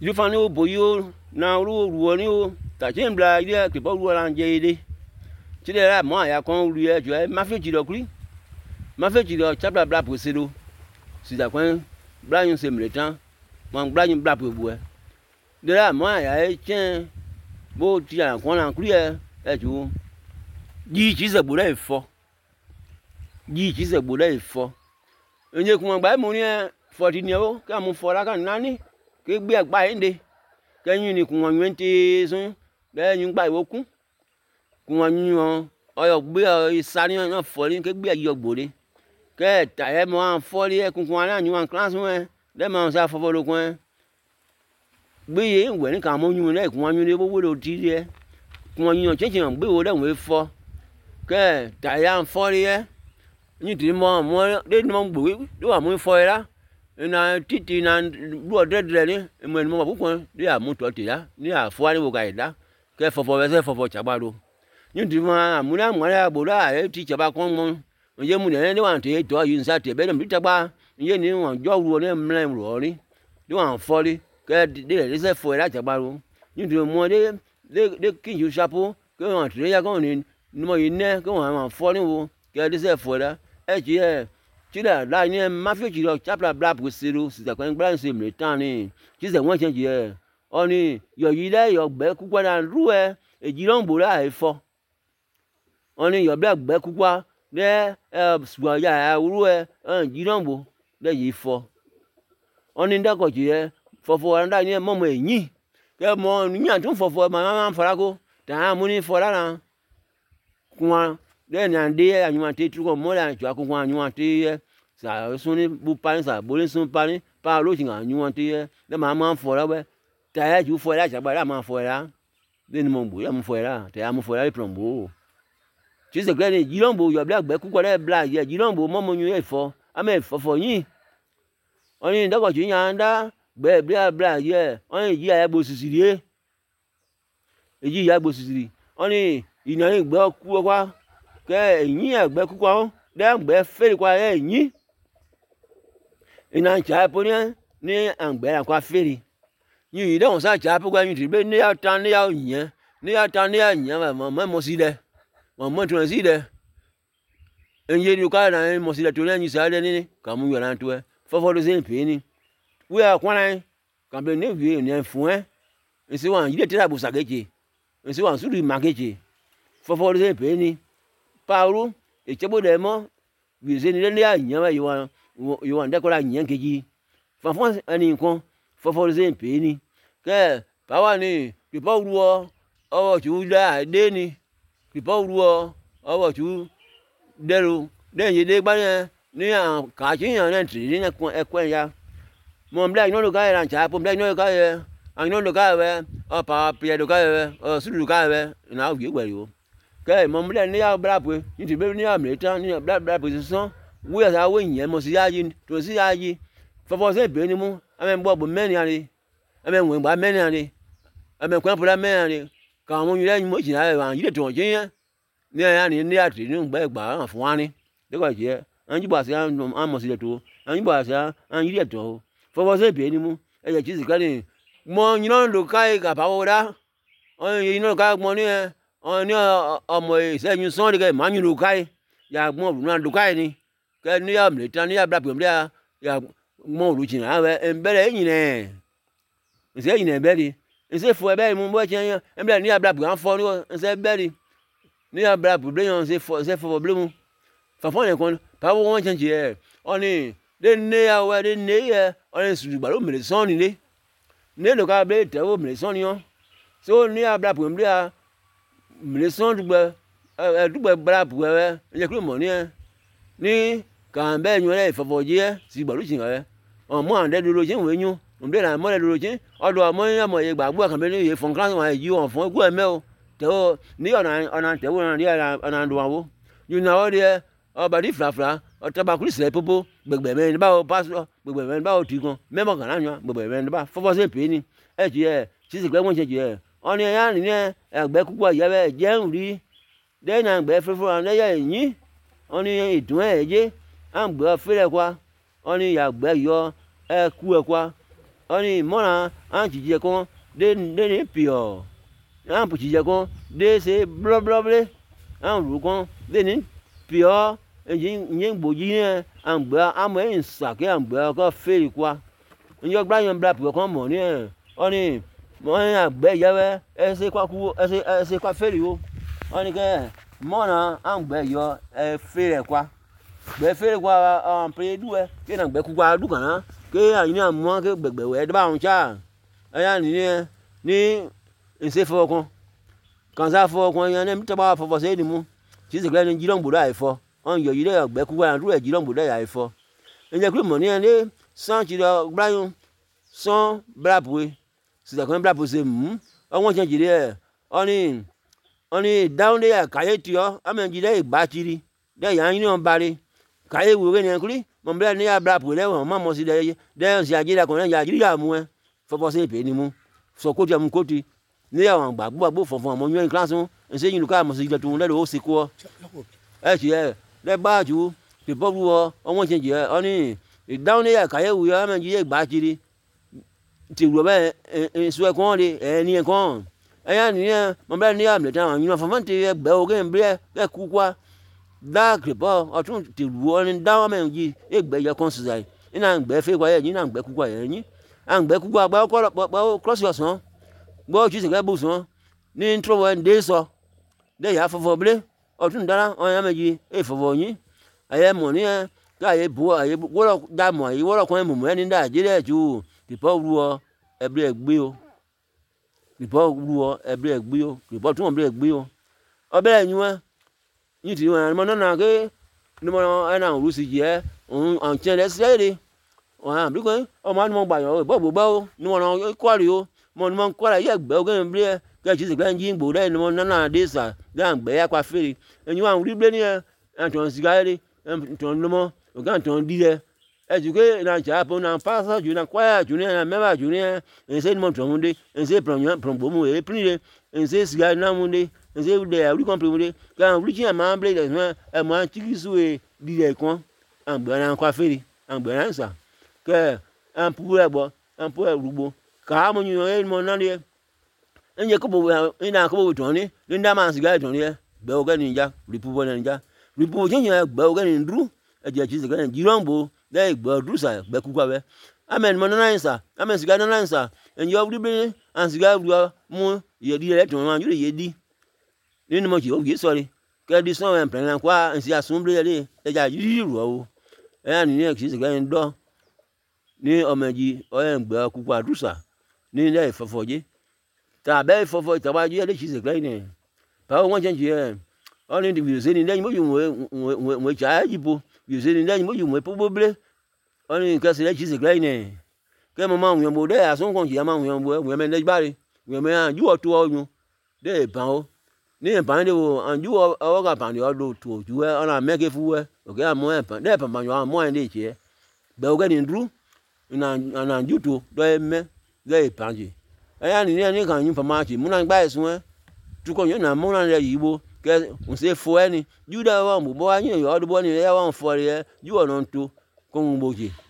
You find you boyo now ruo ta chembla ile ke bo ruo lan je ide ti de ra mo ya kon ru e jo e ma fe ji do kuri ma fe ji do chapla bla posero si da kwen bla yun se mletan mo bla yun bla po bu e de ra mo ya e chen bo ti ya kon lan kuri e jo ji ji se bo le fo ji ji se bo le fo enye kun gba mo ni 40 ni o ka mo fo la kan nani ke gbe agba inde ke yun ni kun won ti sun le yun gba iwokun kun won yun oyo gbe isari yan fo ni ke gbe ayo gbore ke ta e mo an fo ri e kun ala yun class won le ma sa fo lo kun gbe ye nwe ni kan mo yun le kun yun le bo lo ti re kun yun chenchen gbe wo le we fo ke ta ya fo ri e ni ti mo de mo gbo do wa mo fo era na titi na bu odredre ni mo mo pupon de amuto ti ya ni afo ni wo ga ida ke fofo we se fofo chabaro ni ti mo amuna mo ya gbora e ti chaba kon mo ye mu ne ni wan te to yin sa te be mi tagba ye ni won jo ru ni mle ro ri ni wan fo ri ke de se fo era chabaro ni ti mo de kin ju chapo ke won te ya kon ni mo yin ne ke won fo ni wo ke de se fo era e ji e chida la ni ma fi ji lo chapla bla posero si da kwen bla se mletan ni ti se won chen ji e oni yo yi le yo gbe kukwa na ru e ji lo nbo la e fo oni yo bla gbe kukwa de suwa ya ru e ji lo nbo de yi fo oni nda ko ji e fofo nda ni mo eyin ke mo ni an tun fofo ma fara ko ta mo ni fo la na kun de ni ande anyun te tu ko mo la ju akun anyun te sa sun ni bu pani sa bo ni sun pani pa lo sin anyun te de ma fo la we ta ya ju fo la jagba la ma fo la de ni mo gbo ya mo fo la te ya mo fo la plombo ti se gbe ni jilombo yo bla gbe ku ko le bla ye jilombo mo yun e fo ame fo yin oni ndako ju yan da gbe bla ye oni ji ya gbo sisiri eji ya gbo sisiri oni ina ni gbe ku kwa ke yin egbe ku kwa de gbe feri kwa yin ina cha po ni angbe la kwa feri yin de on sa cha po kwa yin ti be ni ya tan ni ya yin ni ya tan ni ya yin mo si de mo tun si de enye ni ka na mo si de to ni sa de ni ka mu yo na to e fofo do se pe ni we akwan lan ka be ni wi ni fun e si wan yi de tira bu sa keje e si wan su ri ma keje fofo do se pe ni pauru e chebo de mo wi se ni le ya yin wa yo wan de ko la yin keji fofo ani nkan fofo do se pe ni ke pa wa ni bi po ruo owo ju la de ni people ruo owo tu dero den ye de gba ni an ka ji yan na tri ni ekwen ya mo mla ino lo ga ran cha po mla ino lo ga ye an ino lo ga we o pa pe lo ga we o su lo ga we na wi gbe yo ke mo mla ni ya bra pe ni ti be ni ya mleta ni bla position we ya we yen mo si ya yi to si ya yi fofo se be ni mu ame gbo meni ari ame won gba meni ari ame kwan pola meni ari ka mo yire mo ji na wa yire to jin ni ya ni atri ni gba gba fun ani de ko je an ji ba se an mo si le to an ji ba se an yire to fofo se be ni mu e je ji ka ni mo yin lo kai ka pa wo da on yin lo ka mo ni on ni omo se yun son de ke ma yun lo kai ya gbon ru na lo kai ni ke ni ya mle tan ni ya bla pe mle ya mo ru jin awe en bere yin ne se yin ne bere se fo ebe mu bo chen emble ni abla bu an fo ni se beri ni abla bu ble yon se fo ble mu fa fo yen kon pa wo won chen je oni de ne ya we de ne ye oni su gba lo mele son ni le ne lo ka ble te wo mele son ni on so ni abla bu mble a mele son dugbe dugbe bra bu we je kru mo ni kan be yun le fo fo je si gba lo chin we on mo an de lo chin we yun mbe na mo le lo chin odo mo yan mo ye gbagbo kan be ni ye fun class wan yi won fun egu eme o te o ni ona te wo na ri ona ndo wo you na o de o ba di fla o ta ba kuri se popo gbegbe me ni ba o pastor gbegbe me ni ba o ti gan me mo kan na yan gbegbe me ni ba fofo se pe ni e ji e ti se gbe won se ji e oni yan ni egbe kupo ye be je nri de na gbe fefo an le ye yin oni idun e je an gbe fere kwa oni ya gbe yo e ku e kwa oni mona anchi je kon de ni pio an pu je kon de se bloble an ru kon de ni pio yin gboji ni an gba amo en sa ke an gba ko feri kwa nyo gba yan bla pio kon mo ni oni mo yan gbe yewe ese kwa ku ese kwa feri o oni ke mona an gbe yo feri kwa gbe feri kwa an pre duwe ke na gbe ku kwa du kan ke ayin amo ke gbegbe we de ba un cha aya ni nse fo kan za fo kon yan ni to ba fo se ni mu ti se gbe ni jilon bodo ai fo on yo yi de gbe ku kwa ru e jilon bodo ai fo nje ku mo ni le san ti do brayon son brapwe si da kon brapwe se won chen jire oni down there kaye ti o amen jire igba tiri de yan ni on bare kaye wo ni kuri mo bele ni ya brapwe le won mo si de si ajira kon ya jiri ya mu fo se pe ni mu so ko ti am ko ti ni àwọn gbagbo fofon mo yan class un se yin luka mo si je tun le o se ko ti le ba ju ti bo wo won chen jire oni down there kaye wo ya amen jire igba tiri ti ro be so e kon re ni kon eya ni mo bele ni am le tan yin fofon ti gbe o ke nbre ke ku kwa da kripo otun ti ru ni da amen ji egbe ye kon sizai ina gbe fe kwa ye yin na gbe ku kwa ye yin an gbe ku kwa gba ko cross your son gbo ji se gbe bu son ni intro one day so de ya fofo ble otun dara on ya meji fofo yin aye mo ni ka ye bu aye wo da mo aye wo kon mu ni da jire ju ti po ru o ebre egbe o ti po ru o ebre egbe o ti po tun ebre egbe o obere yin yin ti won mo na ke ni mo na ru si je on chen le se re wọ́n bí kò ọmọ ni mo gbà yàn bọ́ gbogbo o ni mo ràn kwari o mo ni mo kwara yẹ gbẹ o gẹ́gẹ́ bí kẹ́ ṣe sìgbẹ́ jí gbò dẹ́ ni mo nánà dé sà dá gbẹ yà pa fèrè ẹ̀yin wa rí blé ní ẹ̀ àtọ̀ sìgá rẹ̀ àtọ̀ lọ́mọ ọ̀gá àtọ̀ dí rẹ̀ ẹ̀jùké na ṣàpọ̀ na pásọ̀ jù na kwaya jù ní ẹ̀ mẹ́wàá jù ní ẹ̀ ẹ̀ṣẹ́ ni mo tọ̀ mu dé ẹ̀ṣẹ́ pọ̀ngbò mu ẹ̀ pín dé ẹ̀ṣẹ́ sìgá náà mu dé ẹ̀ṣẹ́ dẹ̀ àwùrí kan pè mu dé kí àwọn àwùrí kíyàn máa ń blé ẹ̀ mọ́ àtìkísù ẹ̀ dí rẹ̀ kan àgbẹ̀ náà kwa fèrè àgbẹ̀ náà sà ke ampu ebo ampu rugbo ka mo yun e mo na le enje ko bo ina ko bo ton ni nda ma siga ton ni be o ga ni ja ripu bo ni ja ripu je yin gbe o ga ni ndru e je chi siga ni jironbo de gbe dru sa gbe ku kwa be amen mo na nsa amen siga na nsa enje o ribe an siga ru mu ye di le ton ma ju ye di ni mo ji o ye sorry ke di so en plan kwa nsi asumbre le e ja yi ru o e ni ni chi siga ni do ni omeji oyengbe kuku adusa ni le fofoje ta be fofo ta ba je le chise klein ni pa won chen je oni di se ni le mo ju mo cha jibo bi se ni le mo ju mo po boble oni ke se le chise klein ni ke mo ma won bo de asun kon je ma won bo we me le bare we me an ju otu oyun de ban o ni ban de o an ju o ga ban de o do tu ju e ona me ke fu we o ke amo e ban de ban ban yo amo en de che be o ga ni ndru na juto do eme le panje aya ni kan yin famachi mu na gba esun tu ko yin na mu na le yibo ke un se fo eni juda wa mu bo yin yo do bo ni ya wa fo re ju ona nto ko mu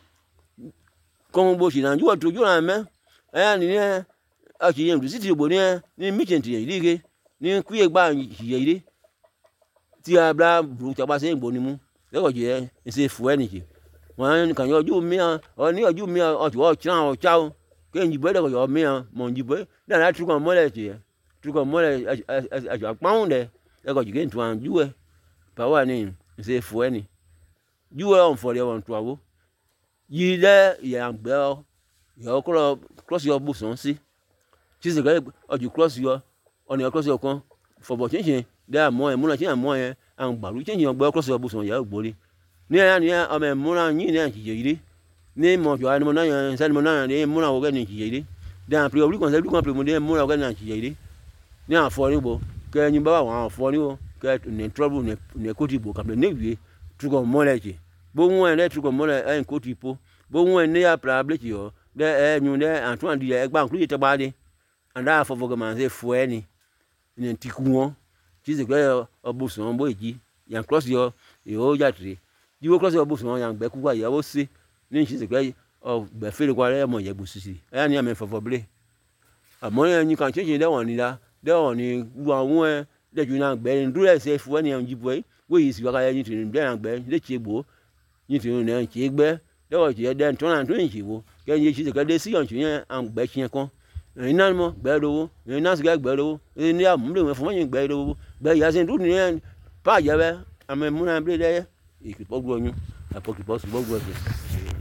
boji na ju to ju na me aya ni a ti yin du si ti bo ni meeting ti yi ge ni ku ye gba yi ire ti abla bru ta ba se ngbo ni mu le ko je se fo eni ki wọ́n kàn yọ ojú mi hàn ọ ní ojú mi hàn ọtí wọ́n tíra ọ̀ cháun kéyìn jìbọ́ ẹ̀dẹ̀kọ̀ yọ mi hàn mọ̀ jìbọ́ dáná tukọ̀ mọ́lẹ̀ tiẹ̀ tukọ̀ mọ́lẹ̀ ẹ̀jọ̀ àpáwọn dẹ̀ ẹ̀kọ̀ jìgé ntọ́ àwọn júwẹ̀ pàwọ́ ni ṣe fọ́ ẹ̀ ni júwẹ̀ ọ̀n fọ̀rẹ̀ ọ̀n tó àwọ̀ yìí dẹ́ ìyàgbẹ́ ọ yọ kúrọ̀ kúrọ̀sì ọ bù sàn sí sísè kẹ́ ọjù kúrọ̀sì ọ ọ̀nà kúrọ̀sì ọ kan fọ̀bọ̀ chinchin dẹ́ àmọ́ ẹ̀ múná chinchin àmọ́ ẹ̀ àwọn gbàlú chinchin ọgbẹ́ kúrọ̀sì ọ bù sàn yà ó gbórí ni ya ni ame muna nyi ne chijiri ni mo jo ani mo na yan sa ni mo na ni muna wo ga ni chijiri dan pri obli kon se kon pri mo de muna wo ga ni chijiri ni afo ni bo ke nyi baba wa afo ni o ke ni trouble ne koti bo ka ne wi tu ko mo le ji bo won le tu ko mo le en koti po bo won ne ya pra ble ji o de nyu de antoine di e gba nkru te ba de anda afo go man se fo ni ni tiku won ti se ke obusun bo eji yan cross yo ya tri diwo cross obusun yan gbe ku wa ya wo se ni si se ke o be feel kwa le mo ye busisi e ni ame fofo ble amo ni kan cheche de won ni la de won ni wa won de ju na gbe ni dure se fu ni nji boy we yi si wa ka ye ni tin de na gbe de chegbo ni tin ne chegbe de wo je de ton na tun chiwo ke ni chi se ke de si yon chi yen an gbe chi kan ina mo gbe lowo ina si gbe lowo ni am le fun yin gbe lowo gbe ya sin du ni pa je be ame mu na ble de ikipo gbo yun apo kipo su gbo gbo